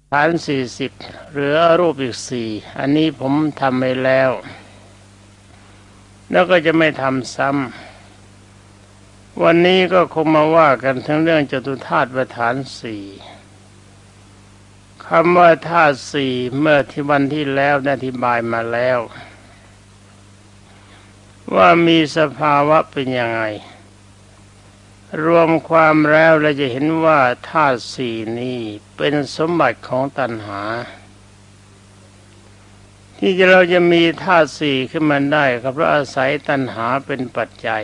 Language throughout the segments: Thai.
ฐาน40เหลือรูปอีก4อันนี้ผมทำไปแล้วก็จะไม่ทำซ้ำวันนี้ก็คงมาว่ากันทั้งเรื่องจตุธาตุประฐาน4คำว่าธาตุสี่เมื่อที่วันที่แล้วได้อธิบายมาแล้วว่ามีสภาวะเป็นยังไงรวมความแล้วเราจะเห็นว่าธาตุสี่นี้เป็นสมบัติของตัณหาที่เราจะมีธาตุสี่ขึ้นมาได้ก็เพราะอาศัยตัณหาเป็นปัจจัย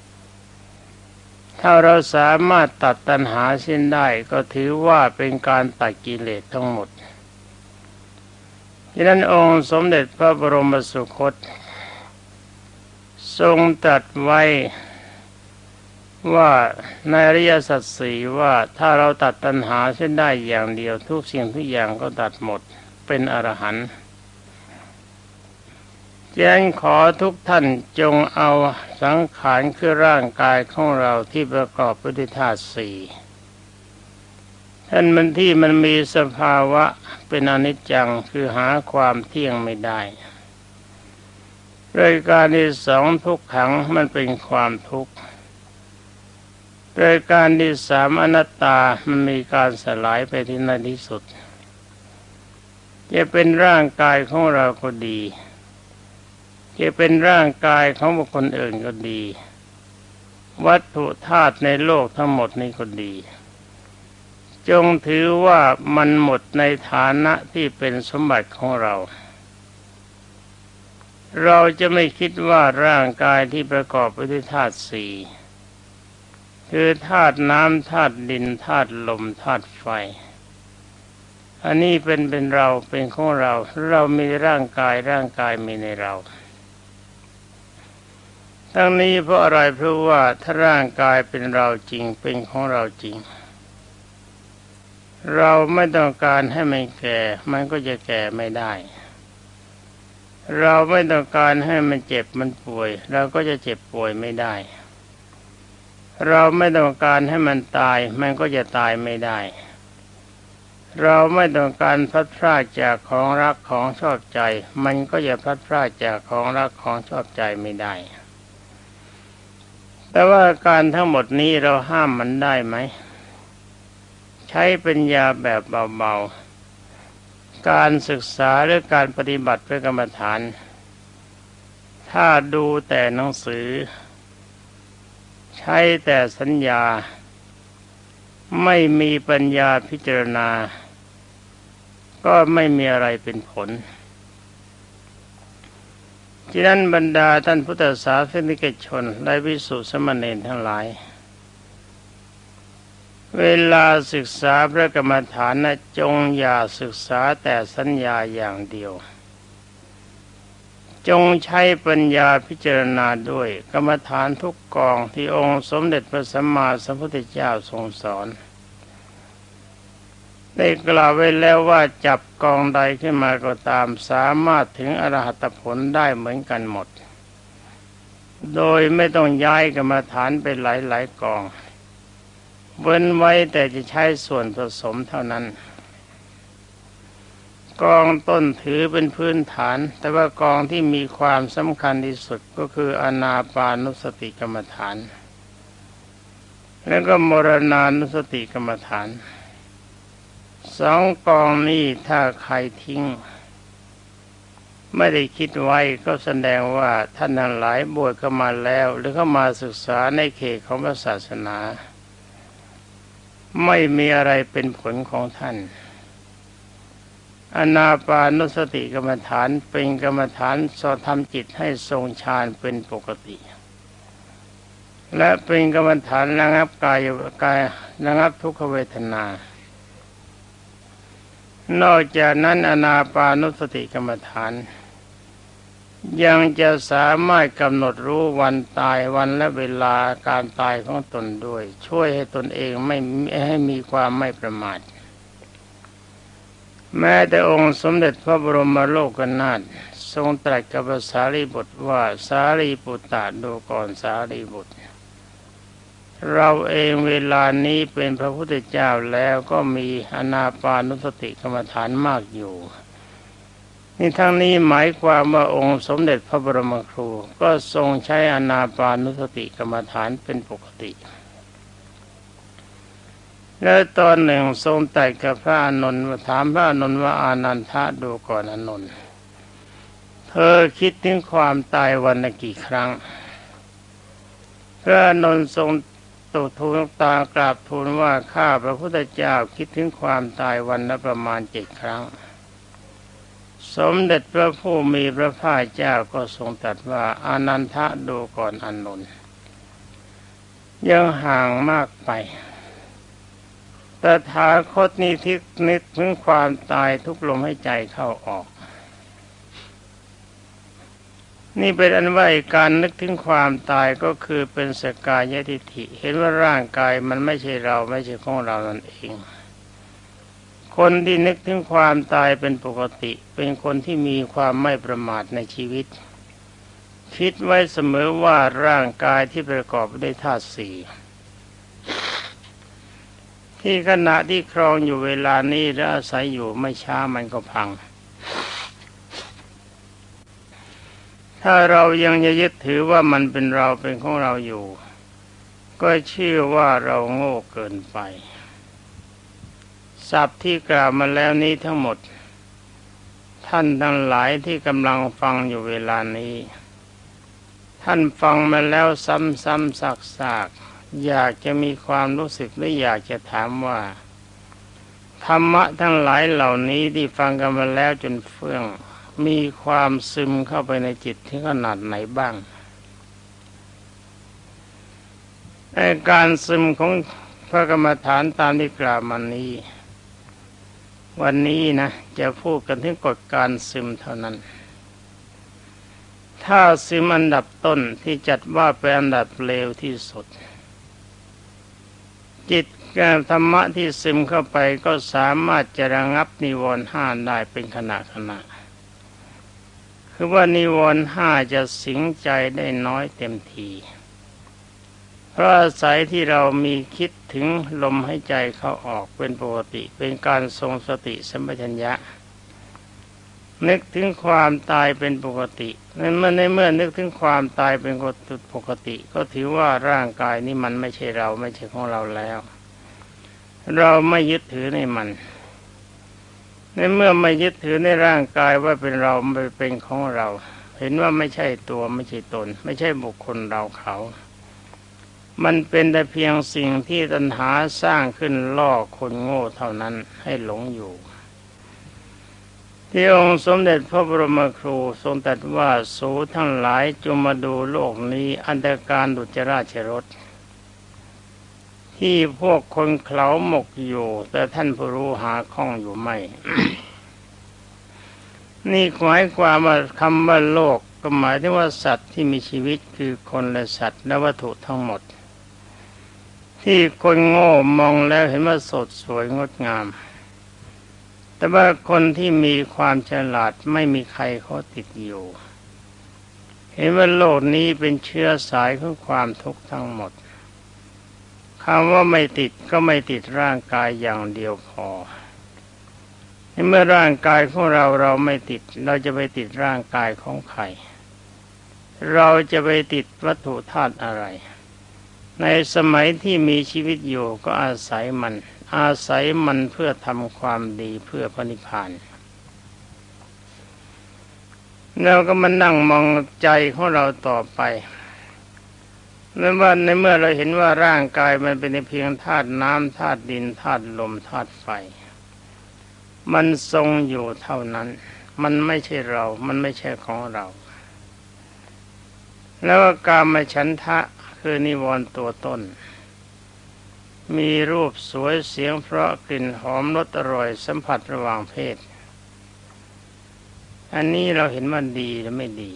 ถ้าเราสามารถตัดตัณหาสิ้นได้ก็ถือว่าเป็นการตัดกิเลสทั้งหมดฉะนั้นองค์สมเด็จพระบรมสุคตทรงตรัสไว้ว่าในอริยสัจสี่ว่าถ้าเราตัดตัณหาเส้นได้อย่างเดียวทุกสิ่งทุกอย่างก็ตัดหมดเป็นอรหันต์ฉะนั้นขอทุกท่านจงเอาสังขารคือร่างกายของเราที่ประกอบไปด้วยธาตุสี่ท่านมันมีสภาวะเป็นอนิจจังคือหาความเที่ยงไม่ได้รายการที่สองทุกขังมันเป็นความทุกข์รายการที่สามอนัตตามันมีการสลายไปที่ในที่สุดจะเป็นร่างกายของเราก็ดีจะเป็นร่างกายของบุคคลอื่นก็ดีวัตถุธาตุในโลกทั้งหมดนี้ก็ดีจงถือว่ามันหมดในฐานะที่เป็นสมบัติของเราเราจะไม่คิดว่าร่างกายที่ประกอบไปด้วยธาตุสี่คือธาตุน้ำธาตุดินธาตุลมธาตุไฟอันนี้เป็นเราเป็นของเราเรามีร่างกายมีในเราทั้งนี้เพราะอะไรเพราะว่าถ้าร่างกายเป็นเราจริงเป็นของเราจริงเราไม่ต้องการให้มันแก่มันก็จะแก่ไม่ได้เราไม่ต้องการให้มันเจ็บมันป่วยเราก็จะเจ็บป่วยไม่ได้เราไม่ต้องการให้มันตายมันก็จะตายไม่ได้เราไม่ต้องการพลัดพรากจากของรักของชอบใจมันก็จะพลัดพรากจากของรักของชอบใจไม่ได้แต่ว่าการทั้งหมดนี้เราห้ามมันได้ไหมใช้ปัญญาแบบเบาๆการศึกษาหรือการปฏิบัติเพื่อกรรมฐานถ้าดูแต่หนังสือใช้แต่สัญญาไม่มีปัญญาพิจารณาก็ไม่มีอะไรเป็นผลฉะนั้นบรรดาท่านพุทธศาสนิกชนและภิกษุสามเณรทั้งหลายเวลาศึกษาพระกรรมฐานนะจงอย่าศึกษาแต่สัญญาอย่างเดียวจงใช้ปัญญาพิจารณาด้วยกรรมฐานทุกกองที่องค์สมเด็จพระสัมมาสัมพุทธเจ้าทรงสอนได้กล่าวไว้แล้วว่าจับกองใดขึ้นมาก็ตามสามารถถึงอรหัตผลได้เหมือนกันหมดโดยไม่ต้องย้ายกรรมฐานไปหลายๆกองเว้นไว้แต่จะใช้ส่วนผสมเท่านั้นกองต้นถือเป็นพื้นฐานแต่ว่ากองที่มีความสำคัญที่สุดก็คืออานาปานุสติกรรมฐานแล้วก็มรณานุสติกรรมฐานสองกองนี้ถ้าใครทิ้งไม่ได้คิดไว้ก็แสดงว่าท่านทั้งหลายบวชเข้ามาแล้วหรือเข้ามาศึกษาในเขตของพระศาสนาไม่มีอะไรเป็นผลของท่านอานาปานุสติกรรมฐานเป็นกรรมฐานสอนทำจิตให้ทรงฌานเป็นปกติและเป็นกรรมฐานระงับกายระงับทุกขเวทนานอกจากนั้นอานาปานุสติกรรมฐานยังจะสามารถกำหนดรู้วันตายวันและเวลาการตายของตนด้วยช่วยให้ตนเองไม่ให้มีความไม่ประมาทแม้แต่องค์สมเด็จพระบรมโลกนาถทรงตรัสกับสารีบุตรว่าสารีบุตรดูก่อนสารีบุตรเราเองเวลานี้เป็นพระพุทธเจ้าแล้วก็มีอานาปานุสติกรรมฐานมากอยู่นี่ทั้งนี้หมายความว่าองค์สมเด็จพระบรมครูก็ทรงใช้อานาปานุสติกรรมฐานเป็นปกติแล้วตอนหนึ่งทรงตรัสกับพระอานนท์ถามพระอานนท์ว่าอานันทะดูก่อนอานนท์เธอคิดถึงความตายวันละกี่ครั้งพระอานนท์ทรงทูลตากราบทูลว่าข้าพระพุทธเจ้าคิดถึงความตายวันละประมาณ7 ครั้งสมเด็จพระผู้มีพระภาคเจ้าก็ทรงตรัสว่าอานันทะดูก่อนอานนท์ยังห่างมากไปตถาคตนี้ที่นึกถึงความตายทุกลมหายใจเข้าออกนี่เป็นอันว่าการนึกถึงความตายก็คือเป็นสกายทิฏฐิเห็นว่าร่างกายมันไม่ใช่เราไม่ใช่ของเรานั่นเองคนที่นึกถึงความตายเป็นปกติเป็นคนที่มีความไม่ประมาทในชีวิตคิดไว้เสมอว่าร่างกายที่ประกอบด้วยธาตุสี่ที่ขณะที่ครองอยู่เวลานี้และอาศัยอยู่ไม่ช้ามันก็พังถ้าเรายังยึดถือว่ามันเป็นเราเป็นของเราอยู่ก็ชื่อว่าเราโง่เกินไปศัพท์ที่กล่าวมาแล้วนี้ทั้งหมดท่านทั้งหลายที่กำลังฟังอยู่เวลานี้ท่านฟังมาแล้วซ้ำๆซากๆอยากจะมีความรู้สึกหรืออยากจะถามว่าธรรมะทั้งหลายเหล่านี้ที่ฟังกันมาแล้วจนเฟื่องมีความซึมเข้าไปในจิตถึงขนาดไหนบ้างการซึมของพระกรรมฐานตามที่กล่าวมานี้วันนี้นะจะพูดกันถึงกฎการซึมเท่านั้นถ้าซึมอันดับต้นที่จัดว่าเป็นอันดับเลวที่สุดจิตธรรมะที่ซึมเข้าไปก็สามารถจะระงับนิวรณ์ห้าได้เป็นขณะคือว่านิวรณ์ห้าจะสิงใจได้น้อยเต็มทีเพราะอาศัยที่เรามีคิดถึงลมหายใจเข้าออกเป็นปกติเป็นการทรงสติสัมปชัญญะนึกถึงความตายเป็นปกติในเมื่อนึกถึงความตายเป็นปกติก็ถือว่าร่างกายนี้มันไม่ใช่เราไม่ใช่ของเราแล้วเราไม่ยึดถือในมันในเมื่อไม่ยึดถือในร่างกายว่าเป็นเราไม่เป็นของเราเห็นว่าไม่ใช่ตัวไม่ใช่ตนไม่ใช่บุคคลเราเขามันเป็นแต่เพียงสิ่งที่ตัณหาสร้างขึ้นล่อคนโง่เท่านั้นให้หลงอยู่ที่องค์สมเด็จพระบรมครูทรงตรัสว่าสูทั้งหลายจงมาดูโลกนี้อันตรการดุจราชรสที่พวกคนเขาหมกอยู่แต่ท่านผู้รู้หาข้องอยู่ไม่ นี่หมายความว่าคำว่าโลกก็หมายถึงว่าสัตว์ที่มีชีวิตคือคนและสัตว์และวัตถุทั้งหมดที่คนโง่มองแล้วเห็นว่าสดสวยงดงามแต่ว่าคนที่มีความฉลาดไม่มีใครเขาติดอยู่เห็นว่าโลกนี้เป็นเชื้อสายของความทุกข์ทั้งหมดคำว่าไม่ติดก็ไม่ติดร่างกายอย่างเดียวพอเมื่อร่างกายของเราไม่ติดเราจะไปติดร่างกายของใครเราจะไปติดวัตถุธาตุอะไรในสมัยที่มีชีวิตอยู่ก็อาศัยมันเพื่อทำความดีเพื่อพระนิพพานแล้วก็มานั่งมองใจของเราต่อไปในเมื่อเราเห็นว่าร่างกายมันเป็นเพียงธาตุน้ำธาตุดินธาตุลมธาตุไฟมันทรงอยู่เท่านั้นมันไม่ใช่เรามันไม่ใช่ของเราแล้วกามฉันทะคือนิวรณ์ตัวต้นมีรูปสวยเสียงเพราะกลิ่นหอมรสอร่อยสัมผัสระหว่างเพศอันนี้เราเห็นว่าดีหรือไม่ดี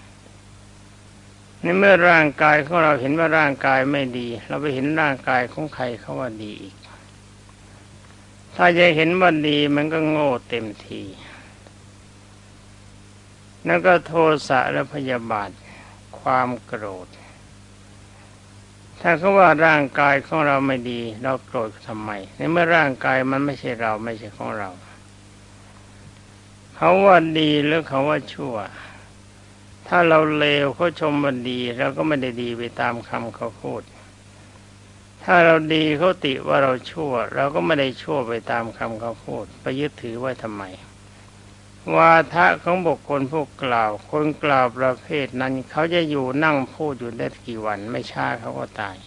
ในเมื่อร่างกายของเราเห็นว่าร่างกายไม่ดีเราไปเห็นร่างกายของใครเขาว่าดีอีกถ้าจะเห็นว่าดีมันก็โง่เต็มทีแล้วก็โทสะและพยาบาทความโกรธถ้าเขาว่าร่างกายของเราไม่ดีเราโกรธทำไมในเมื่อร่างกายมันไม่ใช่เราไม่ใช่ของเราเขาว่าดีหรือเขาว่าชั่วถ้าเราเลวเขาชมว่าดีเราก็ไม่ได้ดีไปตามคำเขาพูดถ้าเราดีเขาติว่าเราชั่วเราก็ไม่ได้ชั่วไปตามคำเขาพูดไปยึดถือไว้ทำไมวาทะของบุคคลผู้กล่าวคนกล่าวประเภทนั้นเขาจะอยู่นั่งพูดอยู่ได้กี่วันไม่ช้าเขาก็ตาย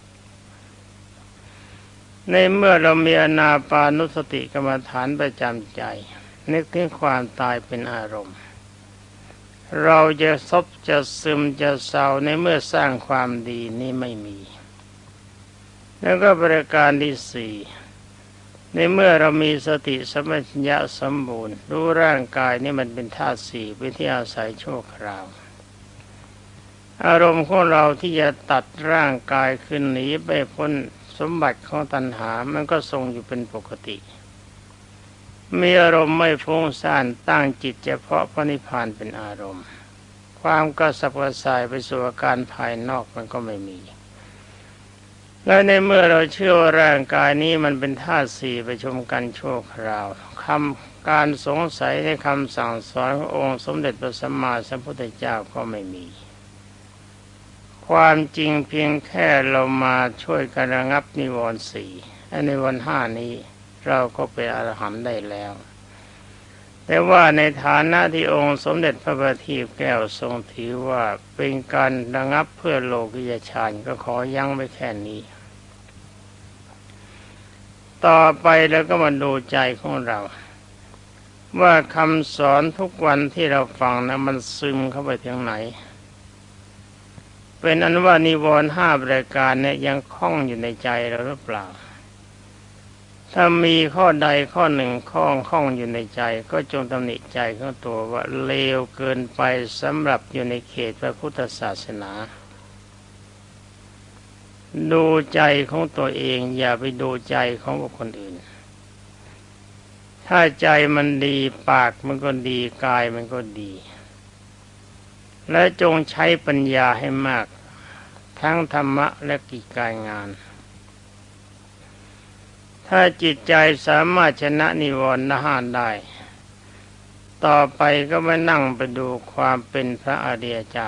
ในเมื่อเรามีอานาปานุสติกรรมฐานประจำใจนึกถึงความตายเป็นอารมณ์เราจะซบจะซึมจะเศร้าในเมื่อสร้างความดีนี้ไม่มีแล้วก็ประการที่สี่ในเมื่อเรามีสติสัมปชัญญะสมบูรณ์รู้ร่างกายนี่มันเป็นธาตุสี่เป็นที่อาศัยชั่วคราวอารมณ์ของเราที่จะตัดร่างกายขึ้นหนีไปพ้นสมบัติของตัณหามันก็ทรงอยู่เป็นปกติมีอารมณ์ไม่ฟุ้งซ่านตั้งจิตเฉพาะพระนิพพานเป็นอารมณ์ความกระสับกระส่ายไปสู่อาการภายนอกมันก็ไม่มีและในเมื่อเราเชื่อว่าร่างกายนี้มันเป็นธาตุสี่ประชุมกันชั่วคราวการสงสัยในคำสั่งสอนขององค์สมเด็จพระสัมมาสัมพุทธเจ้าก็ไม่มีความจริงเพียงแค่เรามาช่วยกันระงับนิวรณ์สี่ในวันห้านี้เราก็เป็นอรหันต์ได้แล้วแต่ว่าในฐานะที่องค์สมเด็จพระบัณฑิตแก้วทรงถือว่าเป็นการระงับเพื่อโลกิยฌานก็ขอยั้งไว้แค่นี้ต่อไปแล้วก็มาดูใจของเราว่าคำสอนทุกวันที่เราฟังนะมันซึมเข้าไปถึงไหนเป็นอันว่านิวรณ์ห้าประการเนี่ยยังคล้องอยู่ในใจเราหรือเปล่าถ้ามีข้อใดข้อหนึ่งคล้องอยู่ในใจก็จงตำหนิใจของตัวว่าเลวเกินไปสำหรับอยู่ในเขตพระพุทธศาสนาดูใจของตัวเองอย่าไปดูใจของบุคคลอื่นถ้าใจมันดีปากมันก็ดีกายมันก็ดีและจงใช้ปัญญาให้มากทั้งธรรมะและกิจการงานถ้าจิตใจสามารถชนะนิวรณ์ห้าได้ต่อไปก็มานั่งไปดูความเป็นพระอริยเจ้า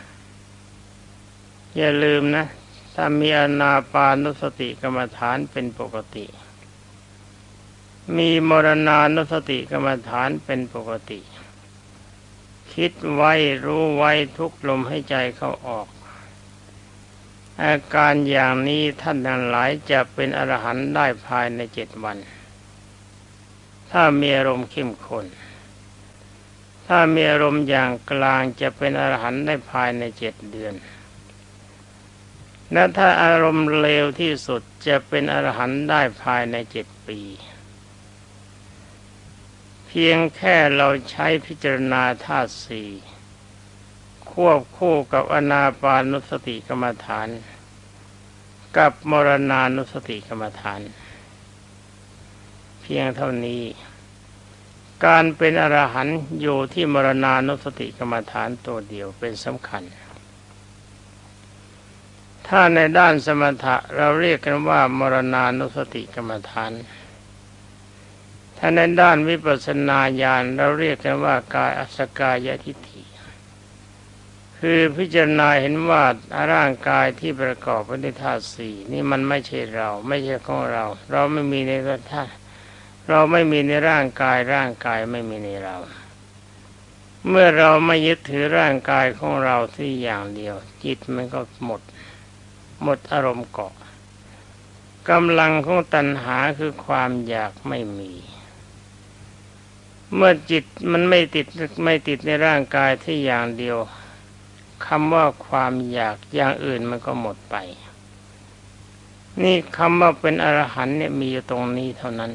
อย่าลืมนะถ้ามีอานาปานุสติกรรมฐานเป็นปกติมีมรณานุสติกรรมฐานเป็นปกติคิดไว้รู้ไว้ทุกลมให้ใจเข้าออกอาการอย่างนี้ท่านทั้งหลายจะเป็นอรหันต์ได้ภายใน7 วันถ้ามีอารมณ์เข้มข้นถ้ามีอารมณ์อย่างกลางจะเป็นอรหันต์ได้ภายใน7 เดือนและถ้าอารมณ์เลวที่สุดจะเป็นอรหันต์ได้ภายใน7 ปีเพียงแค่เราใช้พิจารณาธาตุสี่ควบคู่กับอานาปานุสติกรรมฐานกับมรณานุสติกรรมฐานเพียงเท่านี้การเป็นอรหันต์อยู่ที่มรณานุสติกรรมฐานตัวเดียวเป็นสำคัญถ้าในด้านสมถะเราเรียกกันว่ามรณานุสติกรรมฐานถ้าในด้านวิปัสสนาญาณเราเรียกกันว่ากายสกายทิฏฐิคือพิจารณาเห็นว่าร่างกายที่ประกอบไปด้วยธาตุสี่นี่มันไม่ใช่เราไม่ใช่ของเราเราไม่มีในธาตุเราไม่มีในร่างกายร่างกายไม่มีในเราเมื่อเราไม่ยึดถือร่างกายของเราที่อย่างเดียวจิตมันก็หมดอารมณ์เกาะกำลังของตัณหาคือความอยากไม่มีเมื่อจิตมันไม่ติดในร่างกายที่อย่างเดียวคำว่าความอยากอย่างอื่นมันก็หมดไปนี่คำว่าเป็นอรหันต์เนี่ยมีอยู่ตรงนี้เท่านั้น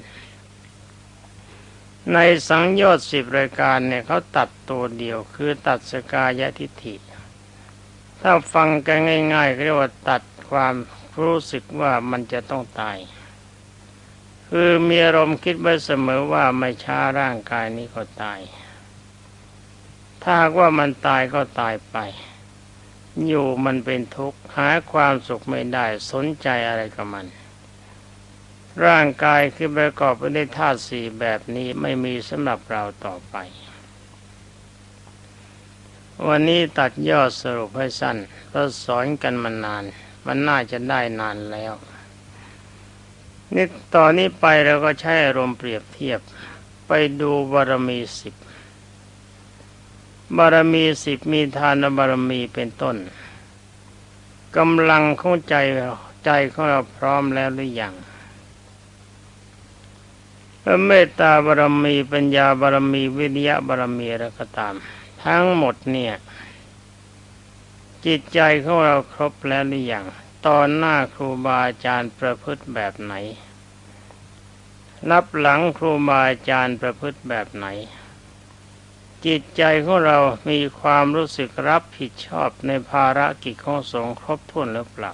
ในสังโยชน์10 รายการเนี่ยเขาตัดตัวเดียวคือตัดสกายทิฏฐิถ้าฟังกันง่ายๆเรียกว่าตัดความรู้สึกว่ามันจะต้องตายคือมีอารมณ์คิดไว้เสมอว่าไม่ช้าร่างกายนี้ก็ตายถ้าว่ามันตายก็ตายไปอยู่มันเป็นทุกข์หาความสุขไม่ได้สนใจอะไรกับมันร่างกายคือประกอบไปด้วยธาตุสี่แบบนี้ไม่มีสำหรับเราต่อไปวันนี้ตัดยอดสรุปให้สั้นเราสอนกันมานานมันน่าจะได้นานแล้วนี่ตอนนี้ไปเราก็ใช้อารมณ์เปรียบเทียบไปดูบารมี10บารมี10มีทานบารมีเป็นต้นกำลังของใจของเราพร้อมแล้วหรือยังเมตตาบารมีปัญญาบารมีวิริยะบารมีอะไรก็ตามทั้งหมดเนี่ยจิตใจของเราครบแล้วหรือยังตอนหน้าครูบาอาจารย์ประพฤติแบบไหนรับหลังครูบาอาจารย์ประพฤติแบบไหนจิตใจของเรามีความรู้สึกรับผิดชอบในภารกิจของสงฆ์ครบถ้วนหรือเปล่า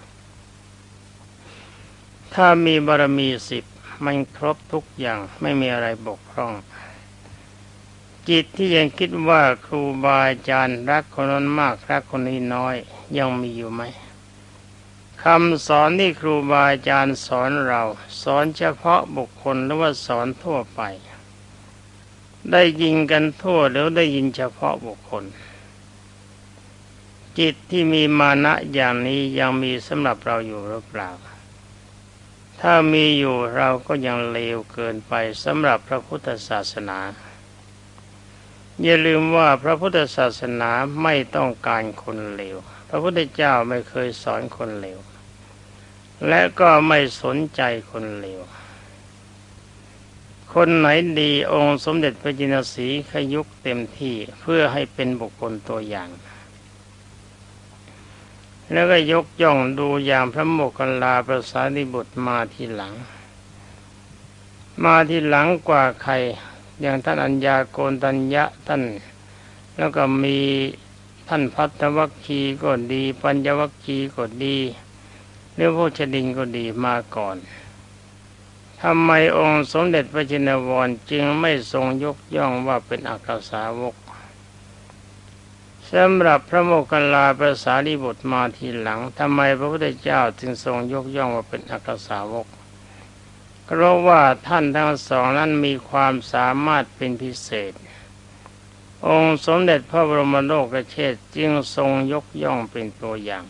ถ้ามีบารมี10มันครบทุกอย่างไม่มีอะไรบกพร่องจิตที่ยังคิดว่าครูบาอาจารย์รักคนนั้นมากรักคนนี้น้อยยังมีอยู่ไหมคำสอนที่ครูบาอาจารย์สอนเราสอนเฉพาะบุคคลหรือว่าสอนทั่วไปได้ยินกันทั่วหรือได้ยินเฉพาะบุคคลจิตที่มีมานะอย่างนี้ยังมีสำหรับเราอยู่หรือเปล่าถ้ามีอยู่เราก็ยังเลวเกินไปสำหรับพระพุทธศาสนาอย่าลืมว่าพระพุทธศาสนาไม่ต้องการคนเลวพระพุทธเจ้าไม่เคยสอนคนเลวและก็ไม่สนใจคนเลวคนไหนดีองค์สมเด็จพระจินสีห์ขยุกเต็มที่เพื่อให้เป็นบุคคลตัวอย่างแล้วก็ยกย่องดูอย่างพระโมคคัลลาภาษาริบุตรมาทีหลังกว่าใครอย่างท่านอัญญาโกณฑัญญะท่านแล้วก็มีท่านภัททวัคคีย์ก็ดีปัญญวัคคีย์ก็ดีหรือพวกชดินก็ดีมาก่อนทำไมองค์สมเด็จพระชินวรจึงไม่ทรงยกย่องว่าเป็นอัครสาวกสำหรับพระโมคคัลลาภาษาริบุตรมาทีหลังทำไมพระพุทธเจ้าจึงทรงยกย่องว่าเป็นอัครสาวกเพราะว่าท่านทั้งสองนั้นมีความสามารถเป็นพิเศษองค์สมเด็จพระบรมโลกเชษฐ์จึงทรงยกย่องเป็นตัวอย่าง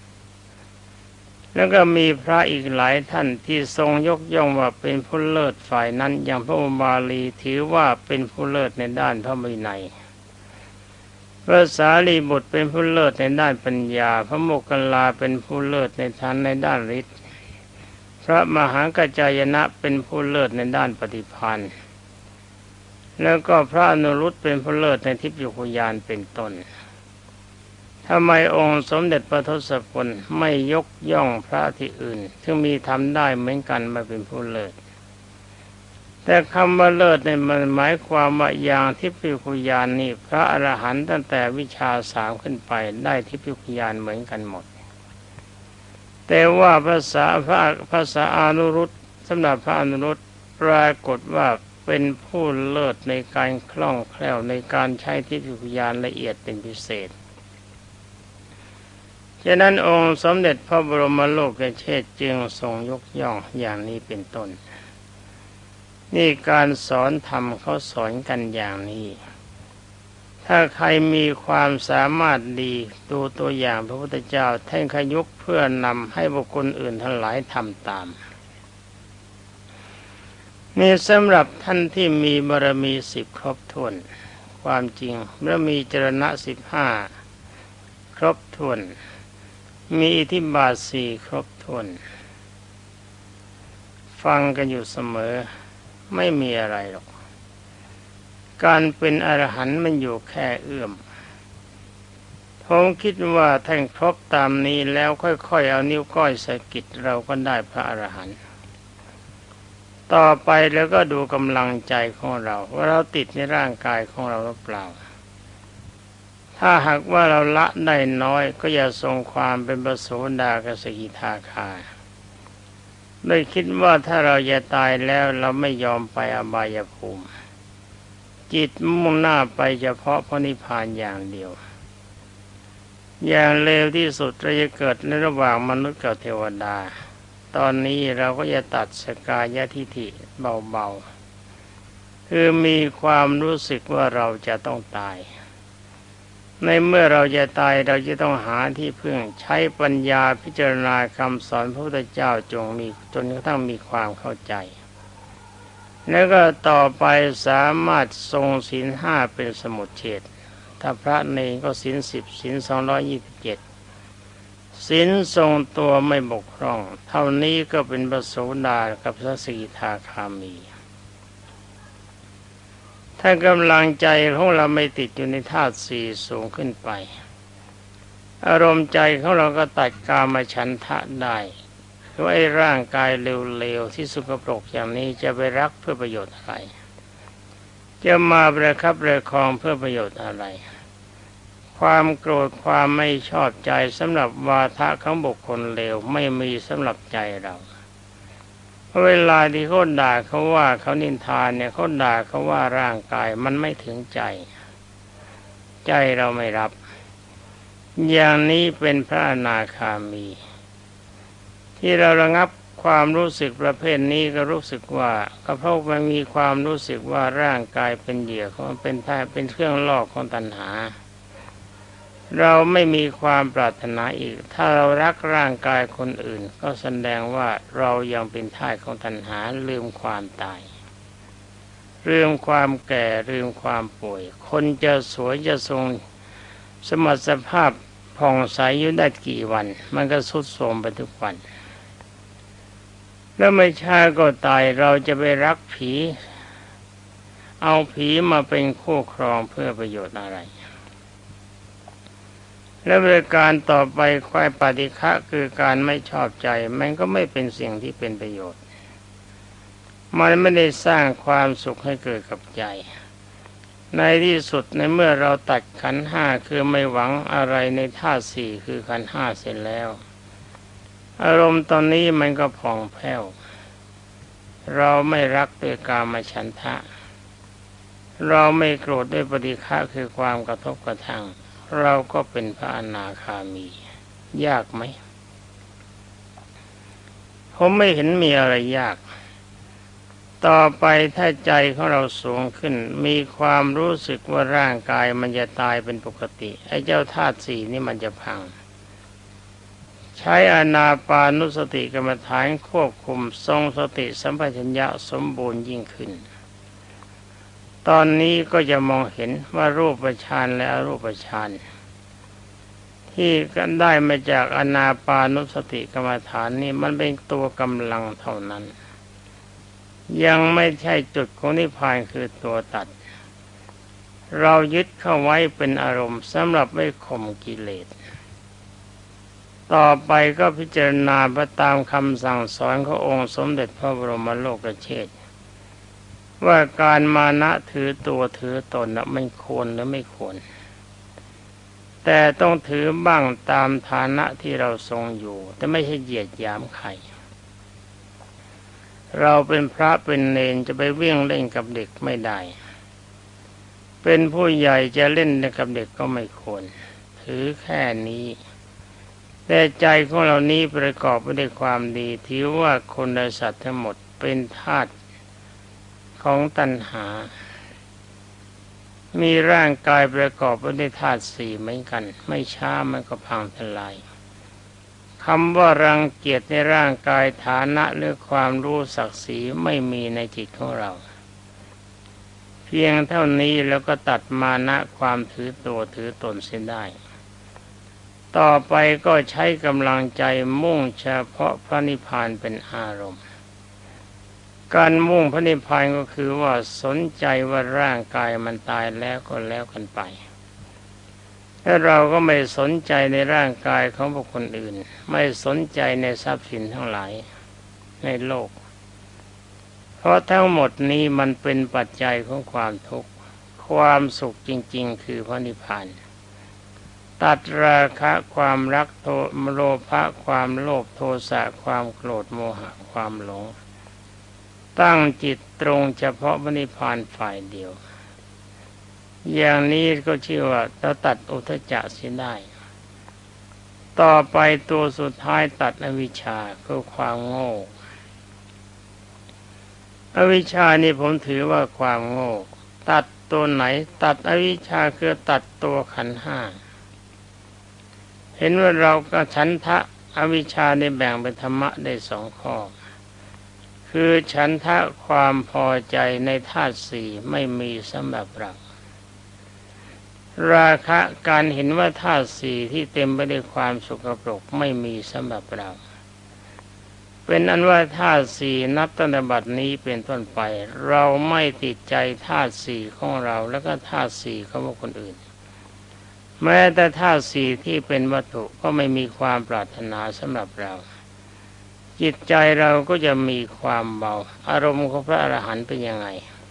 แล้วก็มีพระอีกหลายท่านที่ทรงยกย่องว่าเป็นผู้เลิศฝ่ายนั้นอย่างพระอุบาลีถือว่าเป็นผู้เลิศในด้านพระวินัยพระสารีบุตรเป็นผู้เลิศในด้านปัญญาพระโมคคัลลาเป็นผู้เลิศในทานในด้านฤทธิ์พระมหากัจจายนะเป็นผู้เลิศในด้านปฏิภาณแล้วก็พระอนุรุตเป็นผู้เลิศในทิพยญาณเป็นต้นทำไมองค์สมเด็จพระทศพลไม่ยกย่องพระที่อื่นที่มีทำได้เหมือนกันมาเป็นผู้เลิศแต่คำว่าเลิศในมันหมายความว่าอย่างทิพยญาณนี่พระอรหันต์ตั้งแต่วิชา3ขึ้นไปได้ทิพยญาณเหมือนกันหมดแต่ว่าภาษาอนุรุตสำหรับพระอนุรุตปรากฏว่าเป็นผู้เลิศในการคล่องแคล่วในการใช้ทิพยญาณละเอียดเป็นพิเศษฉะนั้นองค์สมเด็จพระบรมโลกเชษฐ์จึงทรงยกย่องอย่างนี้เป็นต้นนี่การสอนธรรมเขาสอนกันอย่างนี้ถ้าใครมีความสามารถดีดูตัวอย่างพระพุทธเจ้าท่านขยุกเพื่อนำให้บุคคลอื่นทั้งหลายทำตามนี่สำหรับท่านที่มีบารมี10ครบถ้วนความจริงเมื่อมีจรณะ15ครบถ้วนมีอิทธิบาท4ครบถ้วนฟังกันอยู่เสมอไม่มีอะไรหรอกการเป็นอรหันต์มันอยู่แค่เอื้อมผมคิดว่าท่านครบตามนี้แล้วค่อยๆเอานิ้วก้อยสะกิดเราก็ได้พระอรหันต์ต่อไปแล้วก็ดูกำลังใจของเราว่าเราติดในร่างกายของเราหรือเปล่าถ้าหากว่าเราละได้น้อยก็อย่าทรงความเป็นพระโสดาคสกิทาคาโดยคิดว่าถ้าเราจะตายแล้วเราไม่ยอมไปอบายภูมิจิตมุ่งหน้าไปเฉพาะพระนิพพานอย่างเดียวอย่างเลวที่สุดเราจะเกิดในระหว่างมนุษย์กับเทวดาตอนนี้เราก็จะตัดสกายทิฏฐิเบาๆคือมีความรู้สึกว่าเราจะต้องตายในเมื่อเราจะตายเราจะต้องหาที่พึ่งใช้ปัญญาพิจารณาคำสอนพระพุทธเจ้าจงมีจนกระทั่งมีความเข้าใจแล้วก็ต่อไปสามารถทรงศีลห้าเป็นสมุจเฉทถ้าพระเนรก็ศีล10ศีล227ศีลทรงตัวไม่บกพร่องเท่านี้ก็เป็นพระโสดากับพระสกิทาคามีถ้ากำลังใจของเราไม่ติดอยู่ในธาตุสี่สูงขึ้นไปอารมณ์ใจของเราก็ตัดกามฉันทะได้คือไอ้ร่างกายเร็วๆที่สกปรกอย่างนี้จะไปรักเพื่อประโยชน์อะไรจะมาประคับประคองเพื่อประโยชน์อะไรความโกรธความไม่ชอบใจสำหรับวาทะของบุคคลเลวไม่มีสำหรับใจเราเวลาที่เขาด่าเขาว่าเขานินทาเนี่ยเขาด่าเขาว่าร่างกายมันไม่ถึงใจเราไม่รับอย่างนี้เป็นพระอนาคามีที่เราระงับความรู้สึกประเภทนี้ก็รู้สึกว่าก็เพราะมันมีความรู้สึกว่าร่างกายเป็นเหยื่อของเป็นแท้เป็นเครื่องล่อของตัณหาเราไม่มีความปรารถนาอีกถ้าเรารักร่างกายคนอื่นก็แสดงว่าเรายังเป็นทาสของตัณหาลืมความตายลืมความแก่ลืมความป่วยคนจะสวยจะทรงสมรรถภาพผ่องใสอยู่ได้กี่วันมันก็ทรุดโทรมไปทุกวันแล้วไม่ช้าก็ตายเราจะไปรักผีเอาผีมาเป็นคู่ครองเพื่อประโยชน์อะไรและบริการต่อไปควายปฏิฆะคือการไม่ชอบใจมันก็ไม่เป็นสิ่งที่เป็นประโยชน์มันไม่ได้สร้างความสุขให้เกิดกับใจในที่สุดในเมื่อเราตัดขันธ์ห้าคือไม่หวังอะไรในธาตุสี่คือขันธ์ห้าเสร็จแล้วอารมณ์ตอนนี้มันก็ผ่องแผ้วเราไม่รักด้วยกามฉันทะเราไม่โกรธด้วยปฏิฆะคือความกระทบกระทั่งเราก็เป็นพระอนาคามียากไหมผมไม่เห็นมีอะไรยากต่อไปถ้าใจของเราสูงขึ้นมีความรู้สึกว่าร่างกายมันจะตายเป็นปกติไอ้เจ้าธาตุสี่นี่มันจะพังใช้อานาปานุสติกรรมฐานควบคุมทรงสติสัมปชัญญะสมบูรณ์ยิ่งขึ้นตอนนี้ก็จะมองเห็นว่ารูปฌานและอรูปฌานที่กันได้มาจากอานาปานุสติกรรมฐานนี่มันเป็นตัวกำลังเท่านั้นยังไม่ใช่จุดของนิพพานคือตัวตัดเรายึดเข้าไว้เป็นอารมณ์สำหรับไม่ข่มกิเลสต่อไปก็พิจารณาไปตามคำสั่งสอนขององค์สมเด็จพระบรมโลกเชษฐ์ว่าการมานะถือตัวถือตนน่ะไม่ควรหรือไม่ควรแต่ต้องถือบ้างตามฐานะที่เราทรงอยู่แต่ไม่ใช่เหยียดหยามใครเราเป็นพระเป็นเณรจะไปวิ่งเล่นกับเด็กไม่ได้เป็นผู้ใหญ่จะเล่นกับเด็กก็ไม่ควรถือแค่นี้แต่ใจของเรานี้ประกอบไปด้วยความดีถือว่าคนและสัตว์ทั้งหมดเป็นธาตุของตัณหามีร่างกายประกอบไปด้วยธาตุสี่เหมือนกันไม่ช้ามันก็พังทลายคำว่ารังเกียจในร่างกายฐานะหรือความรู้ศักดิ์ศรีไม่มีในจิตของเราเพียงเท่านี้แล้วก็ตัดมานะความถือตัวถือตนเสียได้ต่อไปก็ใช้กำลังใจมุ่งเฉพาะพระนิพพานเป็นอารมณ์การมุ่งพระนิพพานก็คือว่าสนใจว่าร่างกายมันตายแล้วก็แล้วกันไปและเราก็ไม่สนใจในร่างกายของบุคคลอื่นไม่สนใจในทรัพย์สินทั้งหลายในโลกเพราะทั้งหมดนี้มันเป็นปัจจัยของความทุกข์ความสุขจริงๆคือพระนิพพานตัดราคะความรักโลภะความโลภโทสะความโกรธโมหะความหลงตั้งจิตตรงเฉพาะพระนิพพานฝ่ายเดียวอย่างนี้ก็ชื่อว่าเราตัดอุทธัจจะเสียได้ต่อไปตัวสุดท้ายตัดอวิชชาคือความโง่อวิชชานี่ผมถือว่าความโง่ตัดตัวไหนตัดอวิชชาคือตัดตัวขันธ์ห้าเห็นว่าเราก็ฉันทะอวิชชาได้แบ่งเป็นธรรมะได้สองข้อคือฉันทะความพอใจในธาตุสี่ไม่มีสำหรับเราราคะการเห็นว่าธาตุสี่ที่เต็มไปด้วยความสกปรกไม่มีสำหรับเราเป็นอันว่าธาตุสี่นับตั้งแต่บัดนี้เป็นต้นไปเราไม่ติดใจธาตุสี่ของเราแล้วก็ธาตุสี่ของคนอื่นแม้แต่ธาตุสี่ที่เป็นวัตถุก็ไม่มีความปรารถนาสำหรับเราจิตใจเราก็จะมีความเบาอารมณ์ของพระอรหันต์เป็นยังไง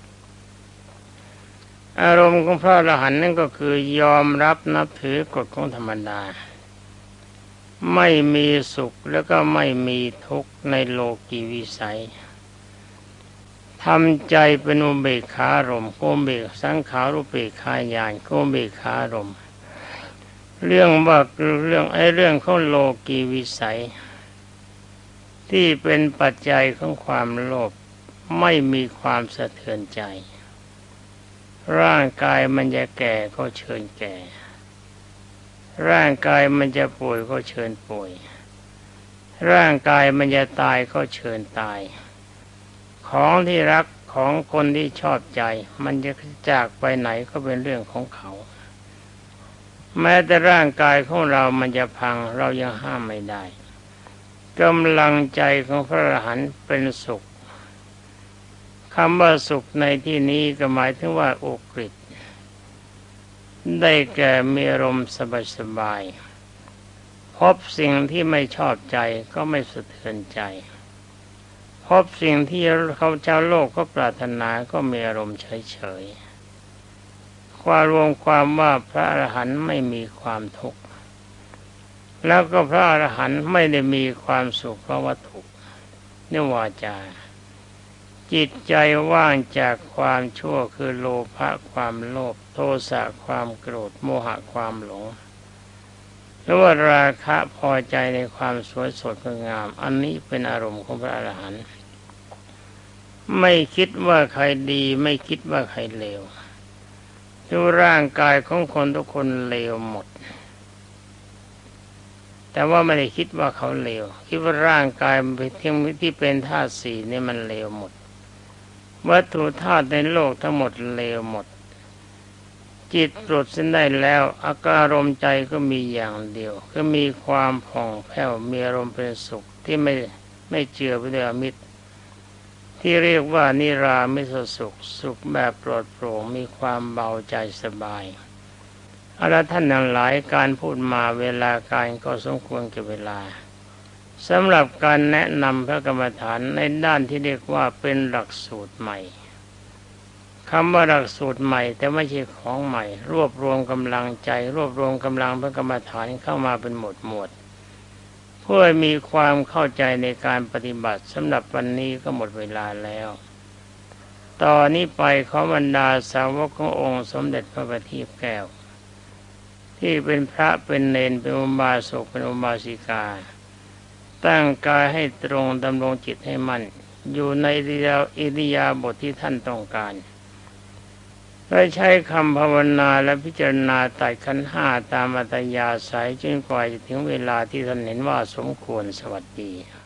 อารมณ์ของพระอรหันต์นั่นก็คือยอมรับนับถือกฎของธรรมดาไม่มีสุขแล้วก็ไม่มีทุกข์ในโลกีวิสัยทำใจเป็นอุเบกขารมณ์โกเบกสังขารุเบกขาญาณโกเบกขารมณ์เรื่องของโลกีวิสัยที่เป็นปัจจัยของความโลภไม่มีความสะเทือนใจร่างกายมันจะแก่ก็เชิญแก่ร่างกายมันจะป่วยก็เชิญป่วยร่างกายมันจะตายก็เชิญตายของที่รักของคนที่ชอบใจมันจะจากไปไหนก็เป็นเรื่องของเขาแม้แต่ร่างกายของเรามันจะพังเรายังห้ามไม่ได้กำลังใจของพระอรหันต์เป็นสุขคำว่าสุขในที่นี้ก็หมายถึงว่าอกฤทธิ์ได้แก่มีอารมณ์สบายๆพบสิ่งที่ไม่ชอบใจก็ไม่สะเทือนใจพบสิ่งที่เขาชาวโลกก็ปรารถนาก็มีอารมณ์เฉยๆความรวมความว่าพระอรหันต์ไม่มีความทุกข์แล้วก็พระอรหันต์ไม่ได้มีความสุขเพราะวัตถุนิวาจาจิตใจว่างจากความชั่วคือโลภะความโลภโทสะความโกรธโมหะความหลงหรือว่าราคะพอใจในความสวยสดงามอันนี้เป็นอารมณ์ของพระอรหันต์ไม่คิดว่าใครดีไม่คิดว่าใครเลวดูร่างกายของคนทุกคนเลวหมดแต่ว่าไม่ได้คิดว่าเขาเลวคิดว่าร่างกายที่เป็นธาตุสี่นี่มันเลวหมดวัตถุธาตุในโลกทั้งหมดเลวหมดจิตปลดสิ้นได้แล้วอาการมณ์ใจก็มีอย่างเดียวคือมีความผ่องแผ้วมีอารมณ์เป็นสุขที่ไม่เจือไปด้วยอมิตรที่เรียกว่านิรามิสสุขสุขแบบปลอดโปร่งมีความเบาใจสบายเอาละท่านทั้งหลายการพูดมาเวลาการก็สมควรแก่เวลาสำหรับการแนะนำพระกรรมฐานในด้านที่เรียกว่าเป็นหลักสูตรใหม่คำว่าหลักสูตรใหม่แต่ไม่ใช่ของใหม่รวบรวมกำลังใจรวบรวมกำลังพระกรรมฐานเข้ามาเป็นหมวดเพื่อมีความเข้าใจในการปฏิบัติสำหรับวันนี้ก็หมดเวลาแล้วต่อนนี้ไปขอบรรดาสาวกขององค์สมเด็จพระบัณฑิตแก้วที่เป็นพระเป็นเณรเป็นอุบาสกเป็นอุบาสิกาตั้งกายให้ตรงดำรงจิตให้มั่นอยู่ในอิริยาบถที่ท่านต้องการและใช้คำภาวนาและพิจารณาไตรขันธ์ห้าตามอัธยาศัยจนกว่าจะถึงเวลาที่ท่านเห็นว่าสมควรสวัสดี